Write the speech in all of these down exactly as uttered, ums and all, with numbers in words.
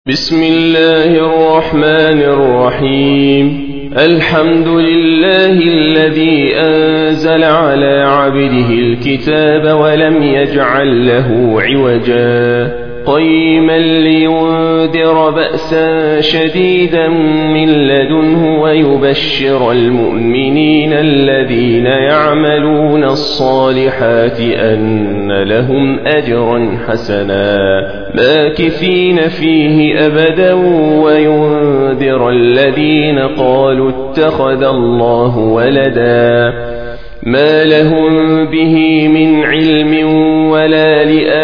بسم الله الرحمن الرحيم. الحمد لله الذي أنزل على عبده الكتاب ولم يجعل له عوجا قيما لينذر بأسا شديدا من لدنه ويبشر المؤمنين الذين يعملون الصالحات أن لهم أجرا حسنا ماكثين فيه أبدا وينذر الذين قالوا اتخذ الله ولدا ما لهم به من علم ولا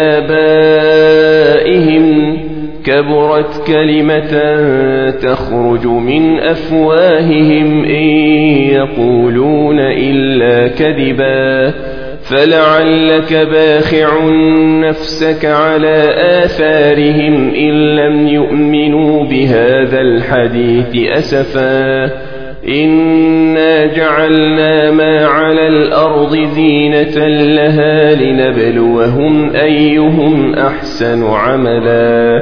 لآبائهم كبرت كلمة تخرج من أفواههم إن يقولون إلا كذبا فلعلك باخع نفسك على آثارهم إن لم يؤمنوا بهذا الحديث أسفا إنا جعلنا ما على الأرض زينة لها لنبلوهم أيهم أحسن عملا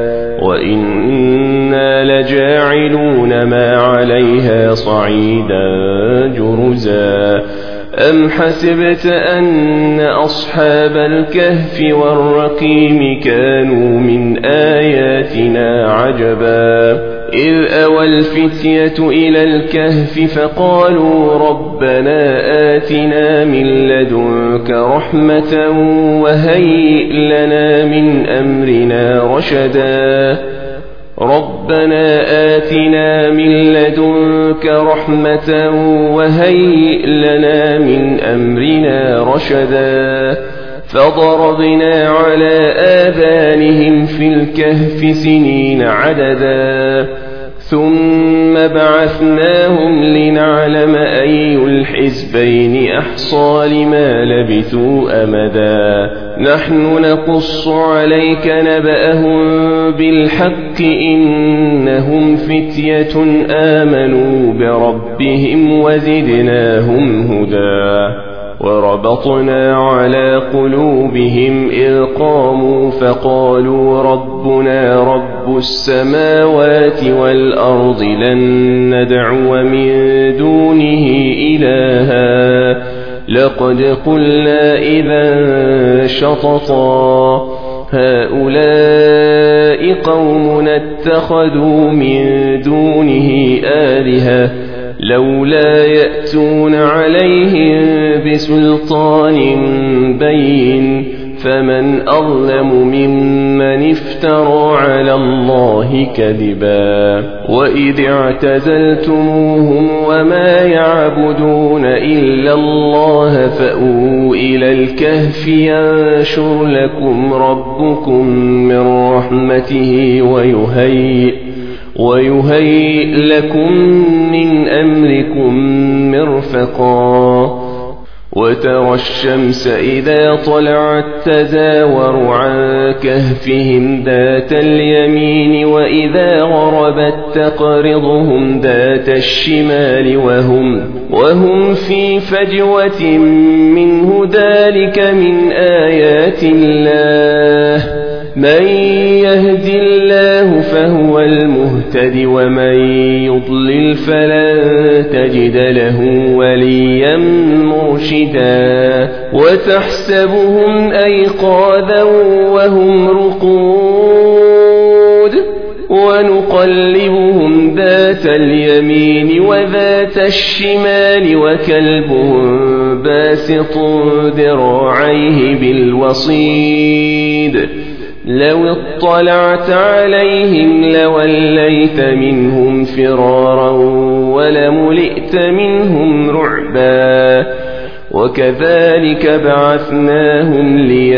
وإنا لجاعلون ما عليها صعيدا جرزا أم حسبت أن أصحاب الكهف والرقيم كانوا من آياتنا عجبا إذ أوى الفتية إلى الكهف فقالوا ربنا آتنا من لدنك رحمة وهيئ لنا من أمرنا رشدا ربنا آتنا من لدنك رحمة وهيئ لنا من أمرنا رشدا فضربنا على آذانهم في الكهف سنين عددا ثم بعثناهم لنعلم أي الحزبين أحصى لما لبثوا أمدا نحن نقص عليك نبأهم بالحق إنهم فتية آمنوا بربهم وزدناهم هدى وربطنا على قلوبهم إذ قاموا فقالوا ربنا رب السماوات والأرض لن ندعو من دونه إلها لقد قلنا إذا شططا هؤلاء قوم اتخذوا من دونه آلهة لولا يأتون عليهم بسلطان بين فمن أظلم ممن افترى على الله كذبا وإذ اعتزلتموهم وما يعبدون إلا الله فأووا إلى الكهف ينشر لكم ربكم من رحمته ويهيئ ويهيئ لكم من أمركم مرفقا وترى الشمس إذا طلعت تزاور عن كهفهم ذات اليمين وإذا غربت تقرضهم ذات الشمال وهم, وهم في فجوة منه ذلك من آيات الله من يهد الله فهو المهتد ومن يضلل فلن تجد له وليا مرشدا وتحسبهم أيقاظا وهم رقود ونقلبهم ذات اليمين وذات الشمال وكلبهم باسط ذراعيه بالوصيد لو اطلعت عليهم لوليت منهم فرارا ولملئت منهم رعبا وكذلك بعثناهم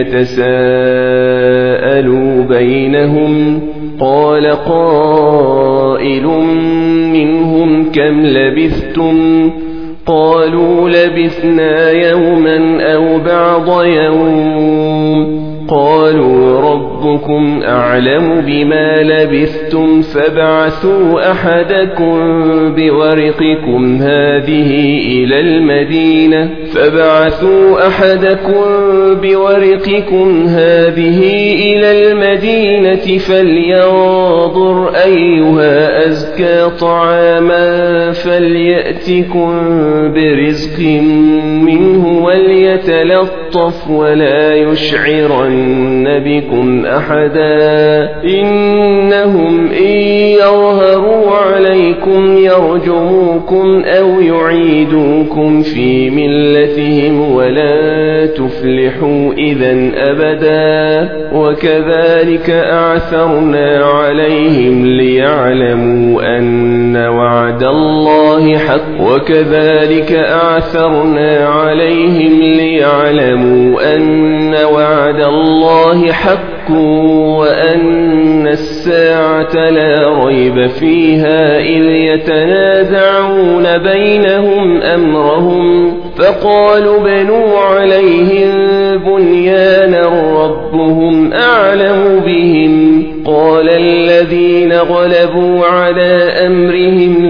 ليتساءلوا بينهم قال قائل منهم كم لبثتم قالوا لبثنا يوما أو بعض يوم قالوا ربكم أعلم بما لبثتم فابعثوا أحدكم بورقكم هذه إلى المدينة فابعثوا أحدكم بورقكم هذه إلى المدينة فلينظر أيها أزكى طعاما فليأتكم برزق منه وليتلطف ولا يشعرن بكم أحدا إنهم إن يظهروا عليكم يرجموكم أو يعيدوكم في ملتهم ولا تفلحوا إذا أبدا وكذلك أعثرنا عليهم ليعلموا أن وعد الله حق وكذلك أعثرنا عليهم ليعلموا أن وعد الله حق وأن الساعة لا ريب فيها إذ يتنازعون بينهم أمرهم فقالوا بنوا عليهم بنيانا ربهم أعلم بهم قال الذين غلبوا على أمرهم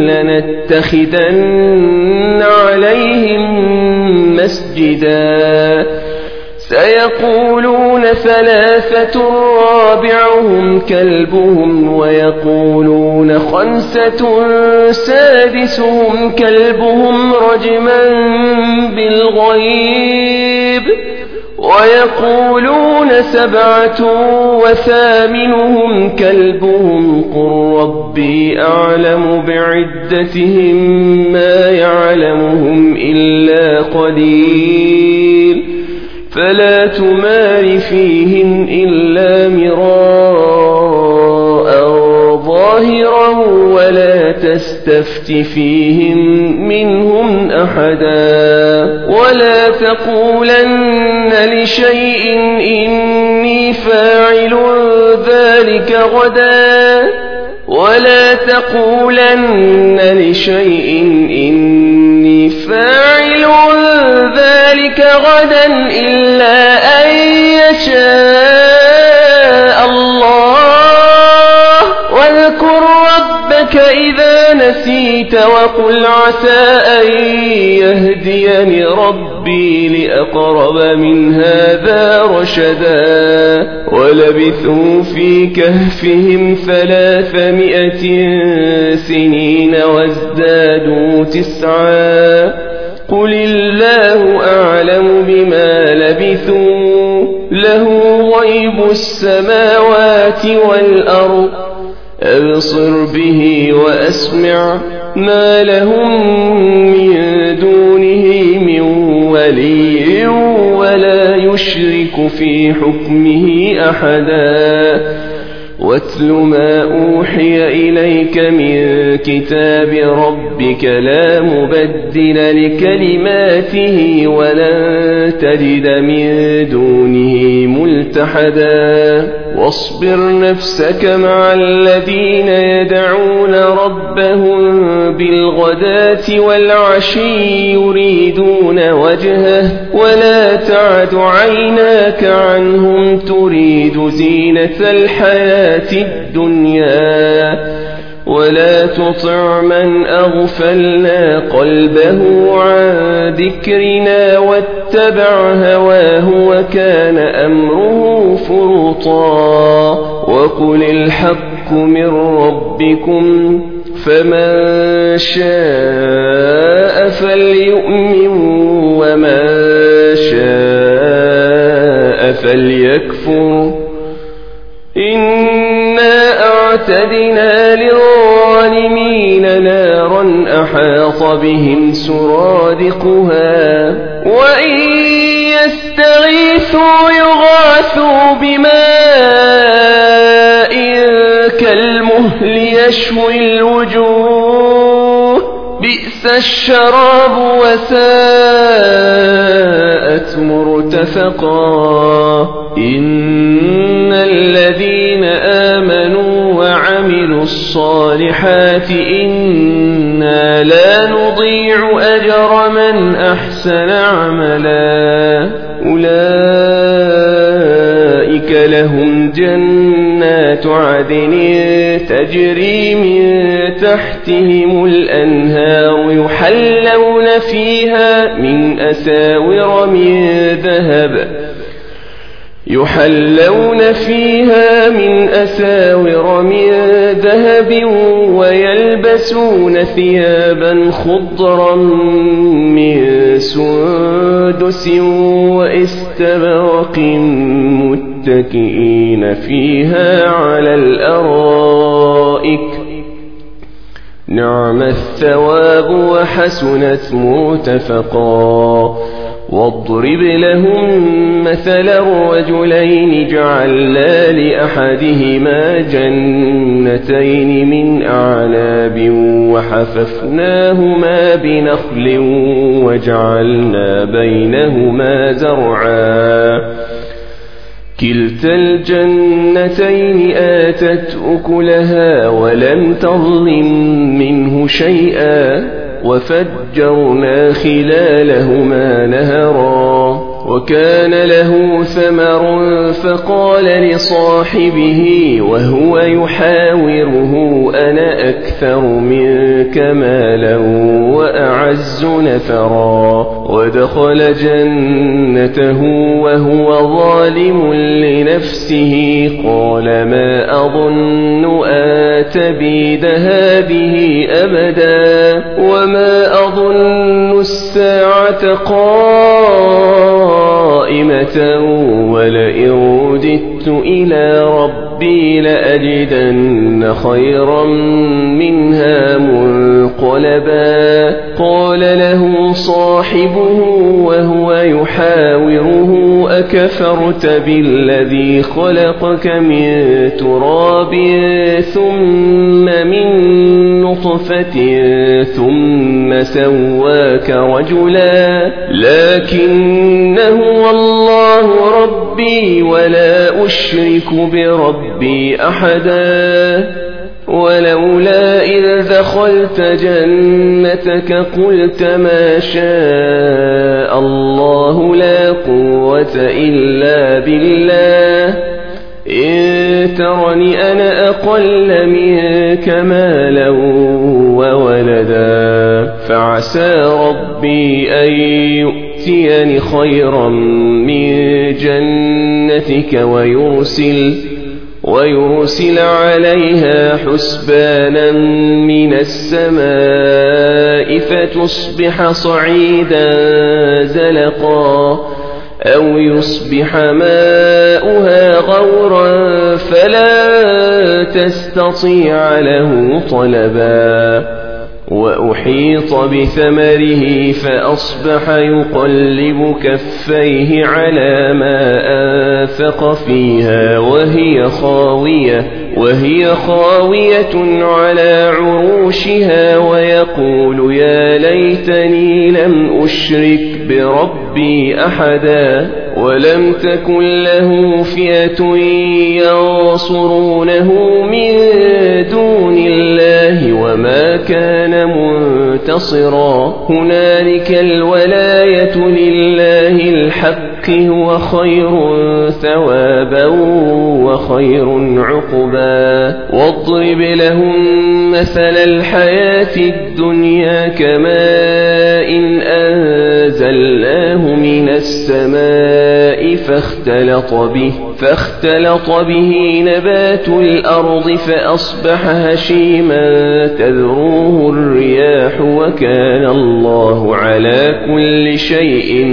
لنتخذن عليهم مسجدا سيقولون ثلاثة رابعهم كلبهم ويقولون خمسة سادسهم كلبهم رجما بالغيب ويقولون سبعة وثامنهم كلبهم قل ربي أعلم بعدتهم ما يعلمهم إلا قليل فلا تمار فيهم إلا مراء ظاهرا ولا تستفت فيهم منهم أحدا ولا تقولن لشيء إني فاعل ذلك غدا ولا تقولن لشيء إني فاعل ذلك غدا إلا أن يشاء الله واذكر ربك إذا نسيت وقل عسى أن يهديني ربي لأقرب من هذا رشدا ولبثوا في كهفهم ثلاثمائة سنين وازدادوا تسعا قل الله أعلم بما لبثوا له غيب السماوات والأرض أبصر به وأسمع ما لهم من دونه من ولي ولا يشرك في حكمه أحدا واتل ما أوحي إليك من كتاب ربك لا مبدل لكلماته ولن تجد من دونه ملتحدا واصبر نفسك مع الذين يدعون ربهم بالغداة والعشي يريدون وجهه ولا تعد عيناك عنهم تريد زينة الحياة الدنيا ولا تطع من أغفلنا قلبه عن ذكرنا واتبع هواه وكان أمره فرطا وقل الحق من ربكم فمن شاء فليؤمن ومن شاء فليكفر إنا أعتدنا للظالمين نارا أحاط بهم سرادقها وإن يستغيثوا يغاثوا بماء كالمهل يشوي الوجوه بئس الشراب وساءت مرتفقا إن الذين آمنوا وعملوا الصالحات إنا لا نضيع أجر من أحسن عملا أولئك أولئك لهم جنات عدن تجري من تحتهم الأنهار يحلون فيها من أساور من ذهب يحلون فيها من أساور من ذهب ويلبسون ثيابا خضرا من سندس واستبرق متكئين فيها على الأرائك نعم الثواب وحسنت مرتفقا. واضرب لهم مثل الرجلين جعلنا لأحدهما جنتين من أعناب وحففناهما بنخل وجعلنا بينهما زرعا كلتا الجنتين آتت أكلها ولم تظلم منه شيئا وفجرنا خلالهما نهرا وكان له ثمر فقال لصاحبه وهو يحاوره أنا أكثر منك مالا وأعز نفرا ودخل جنته وهو ظالم لنفسه قال ما أظن أن تبيد هذه أبدا وما أظن الساعة قائمة ولئن رددت إلى ربي لأجدن خيرا منها منقلبا قال له صاحبه وهو يحاوره أكفرت بالذي خلقك من تراب ثم من نطفة ثم سواك رجلا لكن هو الله ربي ولا أشرك بربي أحدا ولولا إذ دخلت جنتك قلت ما شاء الله لا قوة إلا بالله إن ترني أنا أقل منك مالا وولدا فعسى ربي أن يؤتيني خيرا من جنتك ويرسل ويرسل عليها حسبانا من السماء فتصبح صعيدا زلقا أو يصبح ماؤها غورا فلا تستطيع له طلبا وأحيط بثمره فأصبح يقلب كفيه على ما أنفق فيها وهي خاوية وهي خاوية على عروشها ويقول يا ليتني لم أشرك بربي أحدا ولم تكن له فئة ينصرونه من دون الله وما كان منتصرا هنالك الولاية لله الحق هو خير ثوابا وخير عقبا واضرب لهم مثل الحياة الدنيا كماء أنزلناه من السماء فاختلط به فاختلط به نبات الأرض فأصبح هشيما تذروه الرياح وكان الله على كل شيء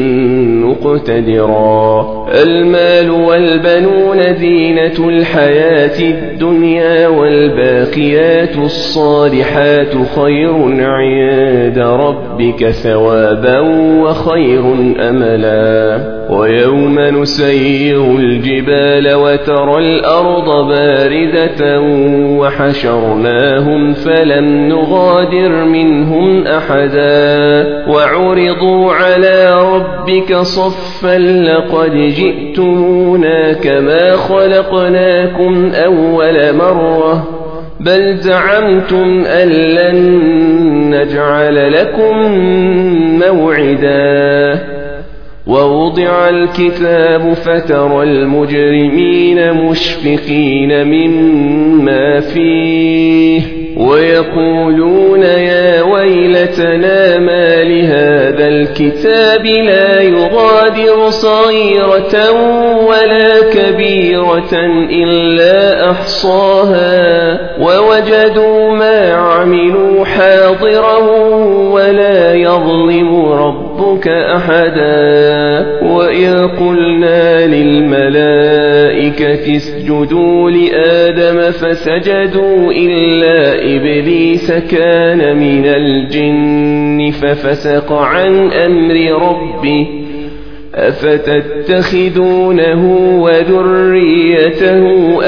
مقتدرا المال والبنون زينة الحياة الدنيا والباقيات الصالحات خير عند ربك ثوابا وخير أملا ويوم نسير الجبال وترى الأرض باردة وحشرناهم فلم نغادر منهم أحدا وعرضوا على ربك صفا لقد جئتمونا كما خلقناكم أول مرة بل زعمتم أن لن نجعل لكم موعدا ووضع الكتاب فترى المجرمين مشفقين مما فيه ويقولون يا ويلتنا ما لهذا الكتاب لا يغادر صغيرة ولا كبيرة إلا أحصاها ووجدوا ما عملوا حاضرا ولا يظلم ربك أحدا وإذ قلنا للملائكة اسجدوا لآدم فسجدوا إلا إبليس كان من الجن ففسق عن أمر ربه أفتتخذونه وذريته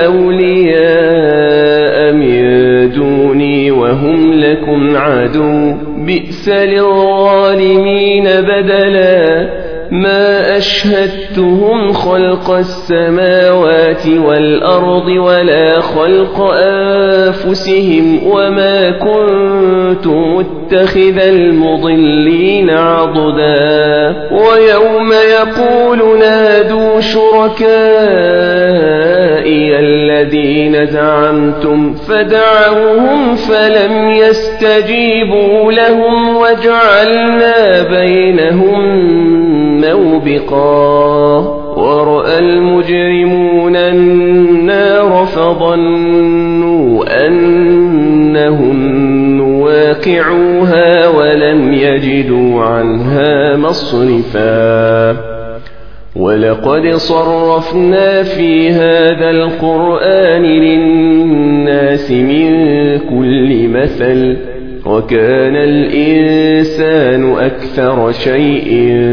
أولياء من دوني وهم لكم عدو بئس للظالمين بدلا ما أشهدتهم خلق السماوات والأرض ولا خلق أنفسهم وما كنت متخذ المضلين عضدا ويوم يقول نادوا شركائي الذين زعمتم فدعوهم فلم يستجيبوا لهم وجعلنا بينهم موبقا ورأى المجرمون النار فظنوا أنهم مواقعوها ولم يجدوا عنها مصرفا ولقد صرفنا في هذا القرآن للناس من كل مثل وكان الإنسان أكثر شيء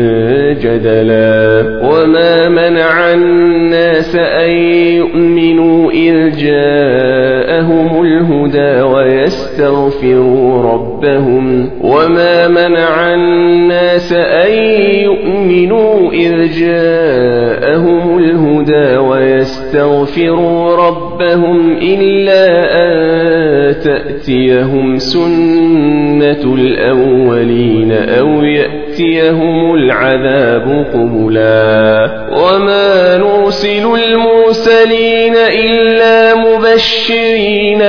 جدلا وما منع الناس أن يؤمنوا إذ جاءهم الهدى ويستغفروا ربهم وما منع الناس أن يؤمنوا إذ جاءهم الهدى ويستغفروا ربهم إلا أن تأتيهم سنة الأولين أو يأتيهم العذاب قبلا وما نرسل المرسلين إلا مبشرين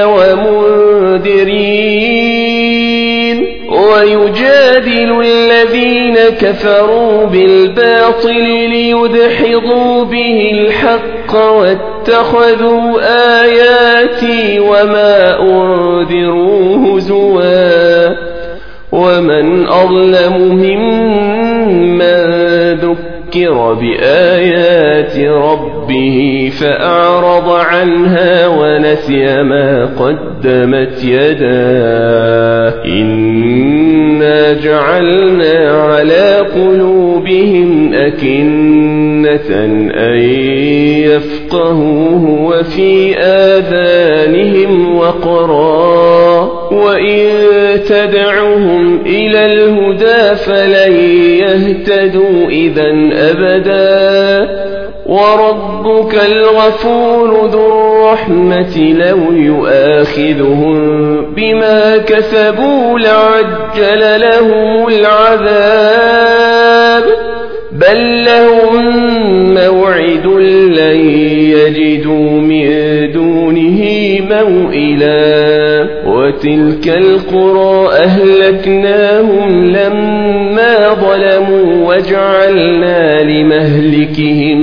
ومنذرين ويجادل الذين كفروا بالباطل ليدحضوا به الحق واتخذوا آياتي وما أنذروا هزوا ومن أظلم ممن ذكر بآيات ربه فأعرض عنها ونسي ما قدمت يداه إنا جعلنا على قلوبهم أكنة أن يفقهوه وفي آذانهم وقرا وإن تدعهم إلى الهدى فلن يهتدوا إذن أبدا وربك الغفور ذو الرحمة لو يؤاخذهم بما كسبوا لعجل لهم العذاب بل لهم موعد لن يجدوا من دونه موئلا وتلك القرى أهلكناهم لما ظلموا وجعلنا لمهلكهم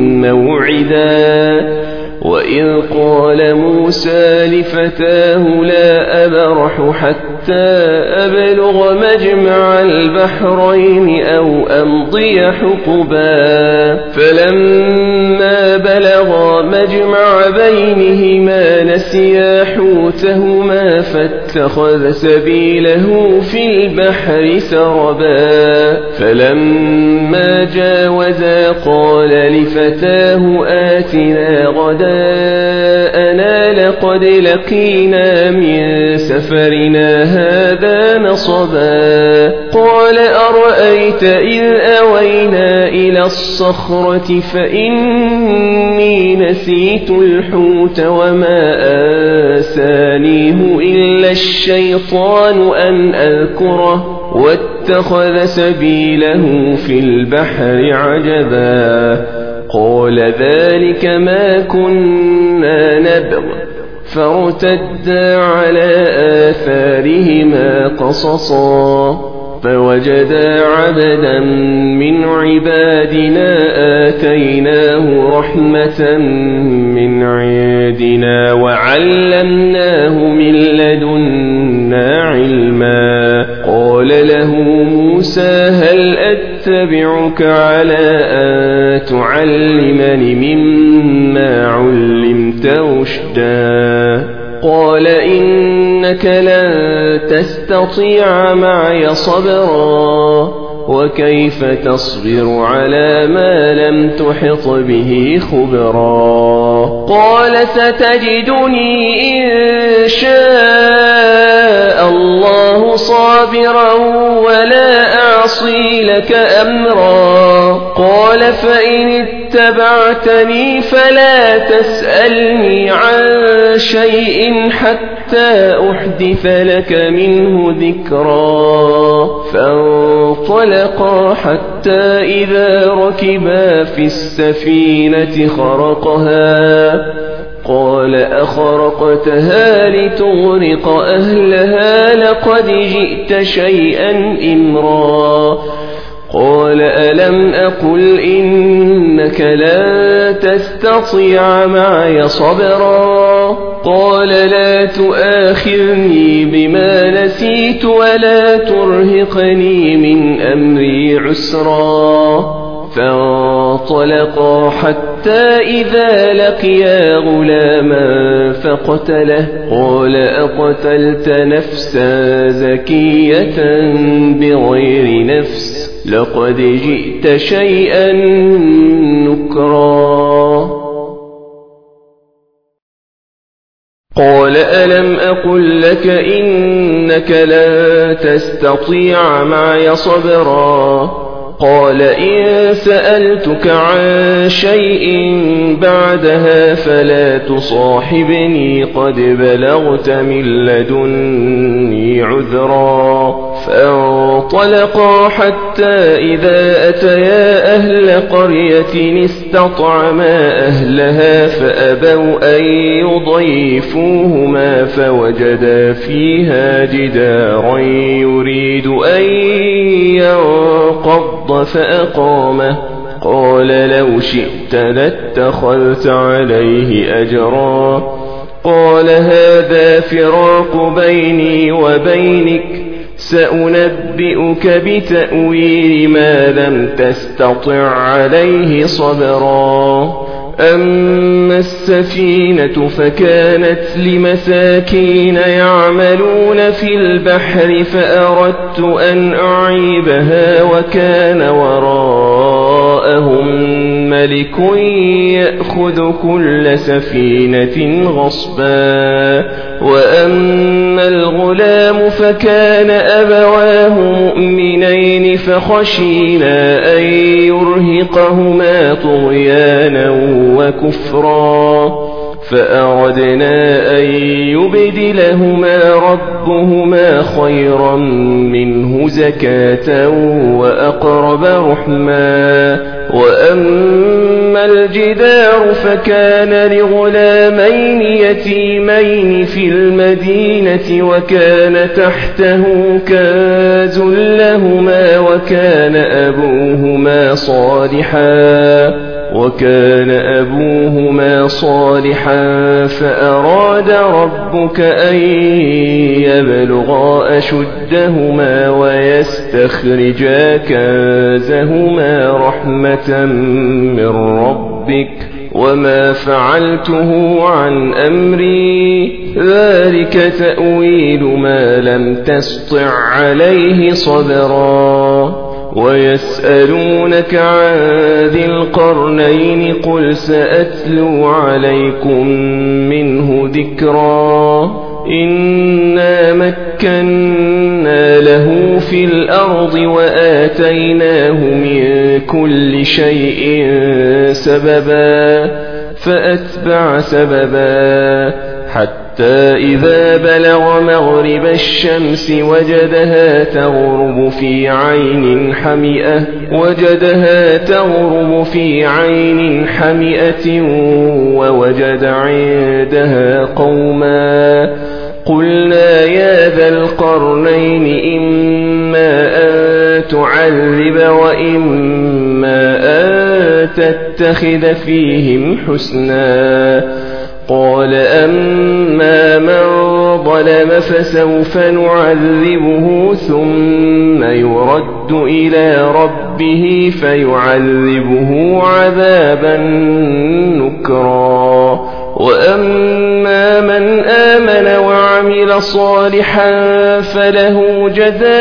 موعدا وإذ قال موسى لفتاه لا أبرح حتى أبلغ مجمع البحرين أو أمضي حقبا فلما بلغا مجمع بينهما نسيا حوتهما فاتخذ سبيله في البحر سربا فلما جاوزا قال لفتاه آتنا غدا أنا لقد لقينا من سفرنا هذا نصبا قال أرأيت إذ أوينا إلى الصخرة فإني نسيت الحوت وما آسانيه إلا الشيطان أن أذكره واتخذ سبيله في البحر عجبا قال ذلك ما كنا نبغ فارتدا على آثارهما قصصا فوجدا عبدا من عبادنا آتيناه رحمة من عندنا وعلمناه من لدنا علما قال له موسى هل أتبعك على أن تعلمني مما علمت رشدا قال إنك لن تستطيع معي صبرا وكيف تصبر على ما لم تحط به خبرا قال ستجدني إن شاء الله صابرا ولا أعصي لك أمرا قال فإن اتبعتني فلا تسألني عن شيء حتى أحدث لك منه ذكرا فانطلقا حتى إذا ركبا في السفينة خرقها قال أخرقتها لتغرق أهلها لقد جئت شيئا إمرا قال ألم أقل إنك لن تستطيع معي صبرا قال لا تؤاخذني بما نسيت ولا ترهقني من أمري عسرا فانطلقا حتى إذا لقيا غلاما فقتله قال أقتلت نفسا زكية بغير نفس لقد جئت شيئا نكرا قال ألم أقل لك إنك لن تستطيع معي صبرا قال إن سألتك عن شيء بعدها فلا تصاحبني قد بلغت من لدني عذرا فانطلقا حتى إذا أتيا أهل قرية استطعما أهلها فأبوا أن يضيفوهما فوجدا فيها جدارا يريد أن ينقض فأقامه قال لو شئت لاتخذت عليه أجرا قال هذا فراق بيني وبينك سأنبئك بتأويل ما لم تستطع عليه صبرا أما السفينة فكانت لمساكين يعملون في البحر فأردت أن أعيبها وكان وراءهم ملك يأخذ كل سفينة غصبا وأما الغلام فكان أبواه مؤمنين فخشينا أن يرهقهما طغيانا وكفرا فأردنا أن يبدلهما ربهما خيرا منه زكاة وأقرب رحما وأما الجدار فكان لغلامين يتيمين في المدينة وكان تحته كنز لهما وكان أبوهما صالحا وكان أبوهما صالحا فأراد ربك أن يبلغا أشدهما ويستخرجا كنزهما رحمة من ربك وما فعلته عن أمري ذلك تأويل ما لم تسطع عليه صبرا ويسألونك عن ذي القرنين قل سأتلو عليكم منه ذكرا إنا مكنا له في الأرض وآتيناه من كل شيء سببا فأتبع سببا حتى حتى إذا بلغ مغرب الشمس وجدها تغرب في عين حمئة وجدها تغرب في عين حمئة ووجد عندها قوما قلنا يا ذا القرنين إما أن تعذب وإما أن تتخذ فيهم حسنا قال أما من ظلم فسوف نعذبه ثم يرد إلى ربه فيعذبه عذابا نكرا وأما من آمن وعمل صالحا فله جزاء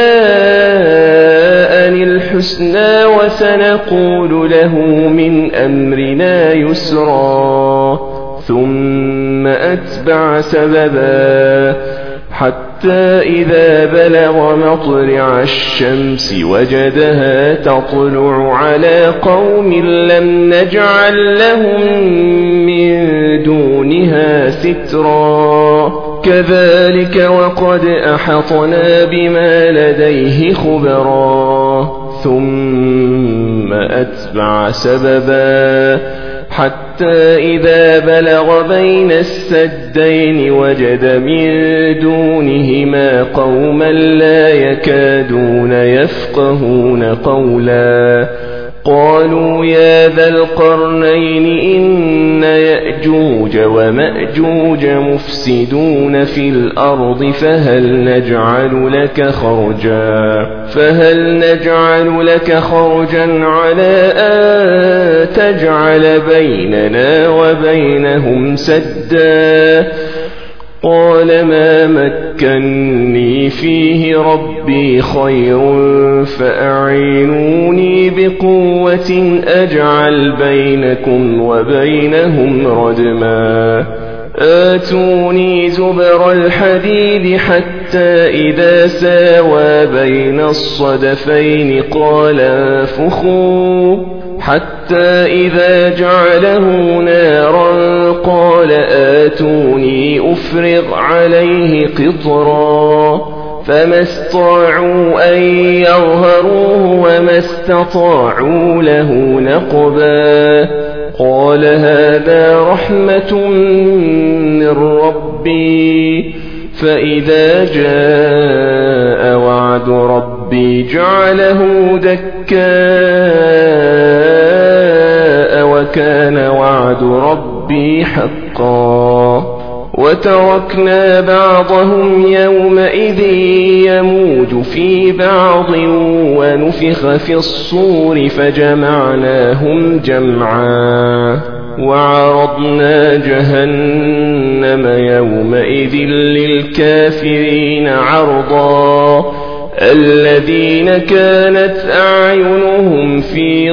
الحسنى وسنقول له من أمرنا يسرا ثم أتبع سببا حتى إذا بلغ مطلع الشمس وجدها تطلع على قوم لم نجعل لهم من دونها سترا كذلك وقد أحطنا بما لديه خبرا ثم أتبع سببا حتى إذا بلغ بين السدين وجد من دونهما قوما لا يكادون يفقهون قولا قالوا يا ذا القرنين إن يأجوج ومأجوج مفسدون في الأرض فهل نجعل لك خرجا فهل نجعل لك خرجا على أن تجعل بيننا وبينهم سدا قال ما مكني فيه ربي خير فأعينوني بقوة أجعل بينكم وبينهم ردما آتوني زبر الحديد حتى إذا ساوى بين الصدفين قال انفخوا حتى إذا جعله نارا قال آتوني أفرغ عليه قطرا فما استطاعوا أن يظهروه وما استطاعوا له نقبا قال هذا رحمة من ربي فإذا جاء وعد ربي جعله دكاء وكان وعد ربي حقا وتركنا بعضهم يومئذ يموج في بعض ونفخ في الصور فجمعناهم جمعا وعرضنا جهنم يومئذ للكافرين عرضا الذين كانت أعينهم في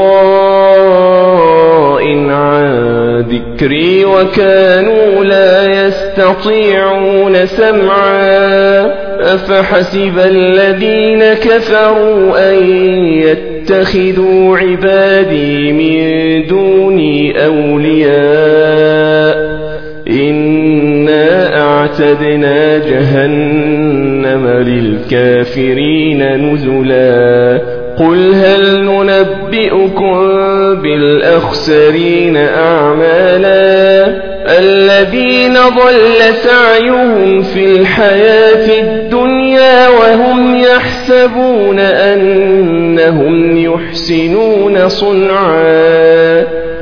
غطاء عن ذكري وكانوا لا يستطيعون سمعا أفحسب الذين كفروا أن يتخذوا عبادي من دوني أولياء إنا أعتدنا جهنم للكافرين نزلا قل هل ننبئكم بالأخسرين أعمالا الذين ضل سعيهم في الحياة الدنيا وهم يحسبون أنهم يحسنون صنعا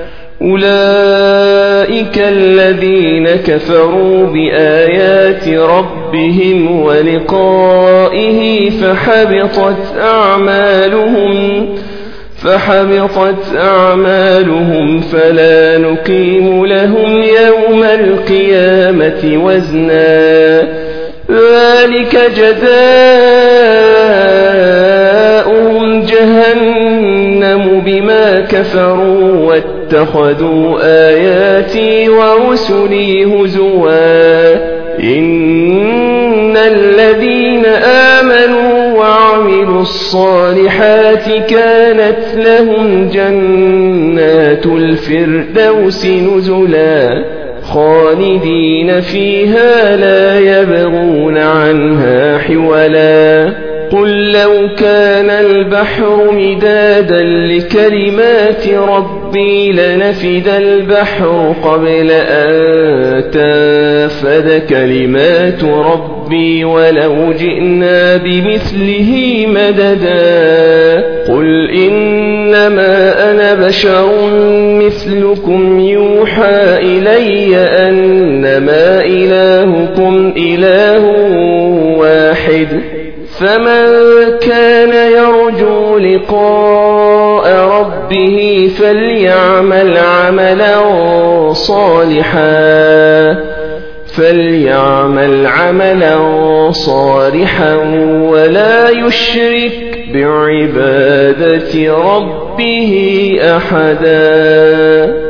أولئك الذين كفروا بآيات ربهم ولقائه فحبطت أعمالهم فحبطت أعمالهم فلا نقيم لهم يوم القيامة وزنا ذلك جزاؤهم جهنم بما كفروا واتخذوا آياتي ورسلي هزوا إن الذين آمنوا وعملوا الصالحات كانت لهم جنات الفردوس نزلا خالدين فيها لا يبغون عنها حولا قل لو كان البحر مدادا لكلمات ربي لنفد البحر قبل أن تنفد كلمات ربي ولو جئنا بمثله مددا قل إنما أنا بشر مثلكم يوحى إلي أنما إلهكم إله واحد فمن كان يرجو لقاء ربه فليعمل عملا صالحا فليعمل عملا صالحا ولا يشرك بعبادة ربه أحدا.